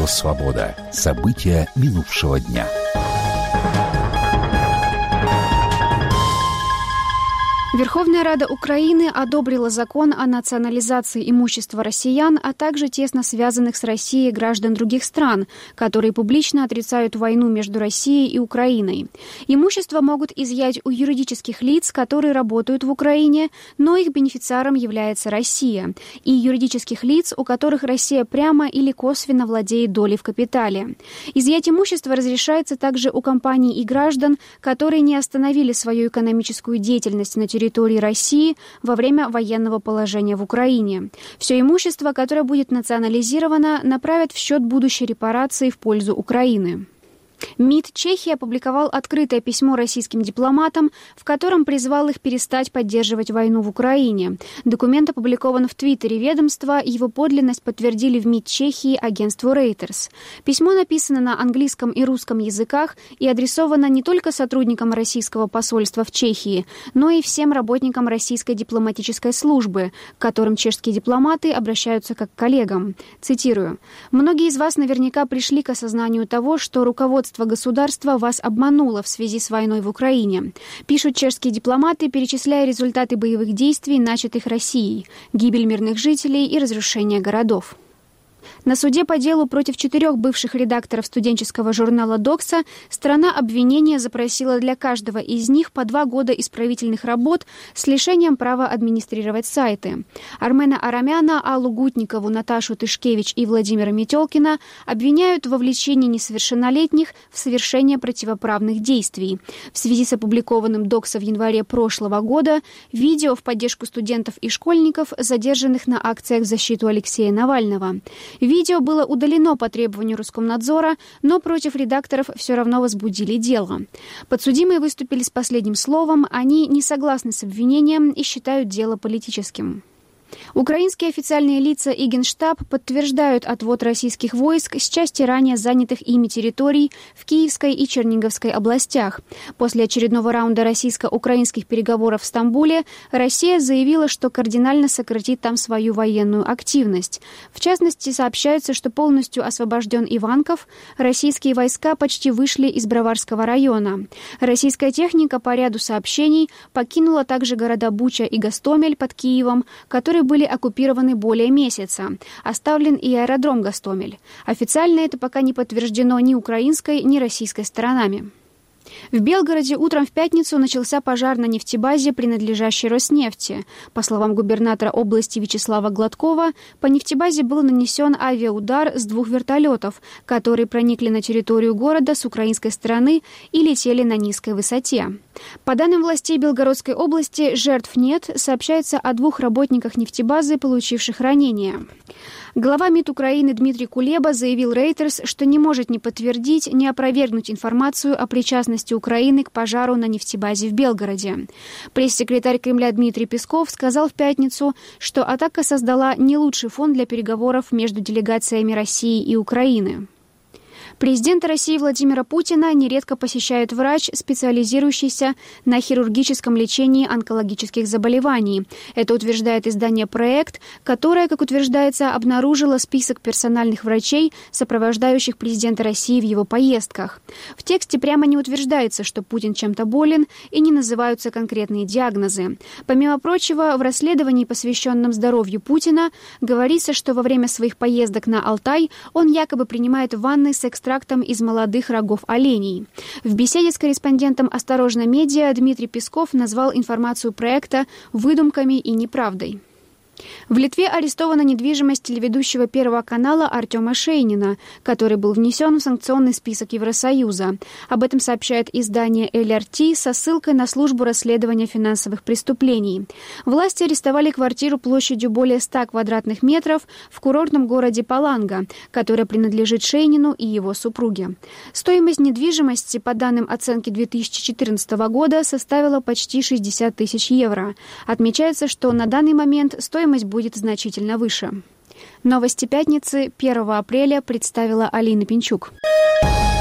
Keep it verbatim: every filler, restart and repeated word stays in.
Радио «Свобода». События минувшего дня. Верховная Рада Украины одобрила закон о национализации имущества россиян, а также тесно связанных с Россией граждан других стран, которые публично отрицают войну между Россией и Украиной. Имущество могут изъять у юридических лиц, которые работают в Украине, но их бенефициаром является Россия, и юридических лиц, у которых Россия прямо или косвенно владеет долей в капитале. Изъять имущество разрешается также у компаний и граждан, которые не остановили свою экономическую деятельность на территории территории России во время военного положения в Украине. Все имущество, которое будет национализировано, направят в счет будущей репарации в пользу Украины. МИД Чехии опубликовал открытое письмо российским дипломатам, в котором призвал их перестать поддерживать войну в Украине. Документ опубликован в Твиттере ведомства, его подлинность подтвердили в МИД Чехии агентству Reuters. Письмо написано на английском и русском языках и адресовано не только сотрудникам российского посольства в Чехии, но и всем работникам российской дипломатической службы, к которым чешские дипломаты обращаются как к коллегам. Цитирую. «Многие из вас наверняка пришли к осознанию того, что руководство государства вас обмануло в связи с войной в Украине. Пишут чешские дипломаты, перечисляя результаты боевых действий, начатых Россией, гибель мирных жителей и разрушение городов». На суде по делу против четырех бывших редакторов студенческого журнала «Докса» сторона обвинения запросила для каждого из них по два года исправительных работ с лишением права администрировать сайты. Армена Арамяна, Аллу Гутникову, Наташу Тышкевич и Владимира Метелкина обвиняют в вовлечении несовершеннолетних в совершение противоправных действий. В связи с опубликованным «Докса» в январе прошлого года видео в поддержку студентов и школьников, задержанных на акциях в защиту Алексея Навального. Видео было удалено по требованию Роскомнадзора, но против редакторов все равно возбудили дело. Подсудимые выступили с последним словом, они не согласны с обвинением и считают дело политическим. Украинские официальные лица и Генштаб подтверждают отвод российских войск с части ранее занятых ими территорий в Киевской и Черниговской областях. После очередного раунда российско-украинских переговоров в Стамбуле Россия заявила, что кардинально сократит там свою военную активность. В частности, сообщается, что полностью освобожден Иванков, российские войска почти вышли из Броварского района. Российская техника, по ряду сообщений, покинула также города Буча и Гостомель под Киевом, которые были оккупированы более месяца. Оставлен и аэродром Гостомель. Официально это пока не подтверждено ни украинской, ни российской сторонами. В Белгороде утром в пятницу начался пожар на нефтебазе, принадлежащей Роснефти. По словам губернатора области Вячеслава Гладкова, по нефтебазе был нанесен авиаудар с двух вертолетов, которые проникли на территорию города с украинской стороны и летели на низкой высоте. По данным властей Белгородской области, жертв нет, сообщается о двух работниках нефтебазы, получивших ранения. Глава МИД Украины Дмитрий Кулеба заявил Reuters, что не может ни подтвердить, ни опровергнуть информацию о причастности Украины к пожару на нефтебазе в Белгороде. Пресс-секретарь Кремля Дмитрий Песков сказал в пятницу, что атака создала не лучший фон для переговоров между делегациями России и Украины. Президента России Владимира Путина нередко посещает врач, специализирующийся на хирургическом лечении онкологических заболеваний. Это утверждает издание «Проект», которое, как утверждается, обнаружило список персональных врачей, сопровождающих президента России в его поездках. В тексте прямо не утверждается, что Путин чем-то болен, и не называются конкретные диагнозы. Помимо прочего, в расследовании, посвященном здоровью Путина, говорится, что во время своих поездок на Алтай он якобы принимает ванны с экстрактом из молодых рогов оленей. В беседе с корреспондентом «Осторожно медиа» Дмитрий Песков назвал информацию проекта выдумками и неправдой. В Литве арестована недвижимость телеведущего Первого канала Артема Шейнина, который был внесен в санкционный список Евросоюза. Об этом сообщает издание эл эр ти со ссылкой на службу расследования финансовых преступлений. Власти арестовали квартиру площадью более ста квадратных метров в курортном городе Паланга, которая принадлежит Шейнину и его супруге. Стоимость недвижимости, по данным оценки две тысячи четырнадцатого года, составила почти шестьдесят тысяч евро. Отмечается, что на данный момент стоимость будет значительно выше. Новости пятницы первого апреля представила Алина Пинчук.